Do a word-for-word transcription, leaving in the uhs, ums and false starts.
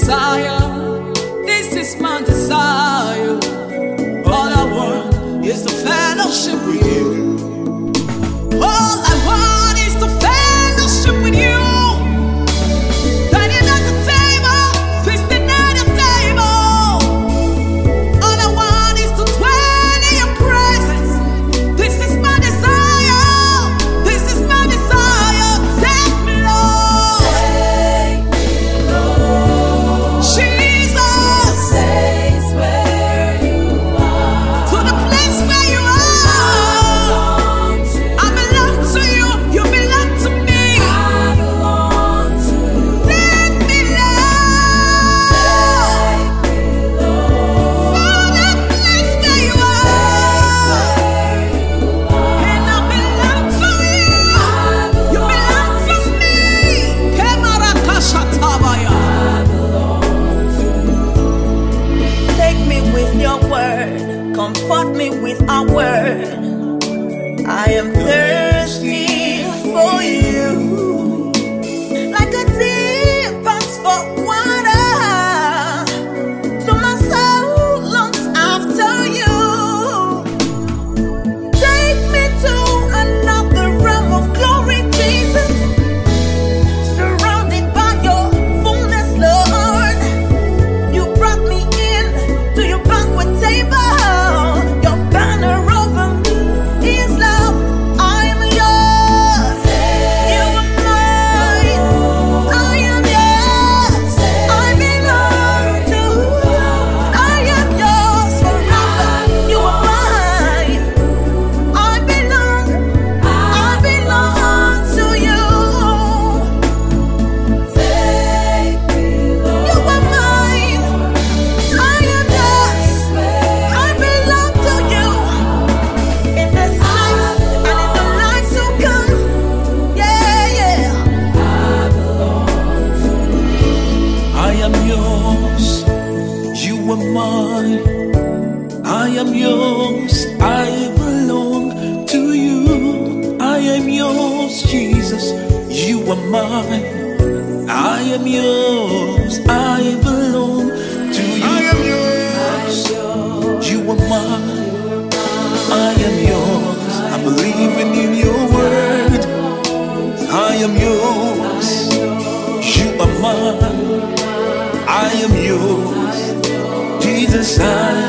desire. This is my desire. All I want is the fellowship with you. All I want is the fellowship with you. Dining at the table, feasting at the table. All I want is to dwell in your presence. This is my desire. This is my desire. Take me, Lord. Take me, Lord. Jesus. Place where you are. To the place where you are. I belong to you. You belong to me. I belong to you. Take me, Lord. Take me, Lord. For the place where you Place are. where you are. And I belong to you. You belong to me. Kemarakashatabaya. I belong to you. Take me with your word, comfort me with our word. I am thirsty for you, like a deep thirst for water. So my soul longs after you. Take me to another realm of glory, Jesus. Surrounded by your fullness, Lord. You brought me in to your banquet table. Your banner over me is love. I'm yours. You are mine. I am yours. I belong to you. I am yours forever. You are mine. I belong. I belong to you. Take me, Lord. You are mine. I am yours. I belong to you. In this life and in the life to come. Yeah, yeah. I belong to you. I am yours, you are mine. I am yours, I belong to you. I am yours, Jesus, you are mine. I am yours, I belong to you. I am yours, you are mine. I am yours, I'm believing in your word. I am yours, you are mine. I am yours, Jesus, I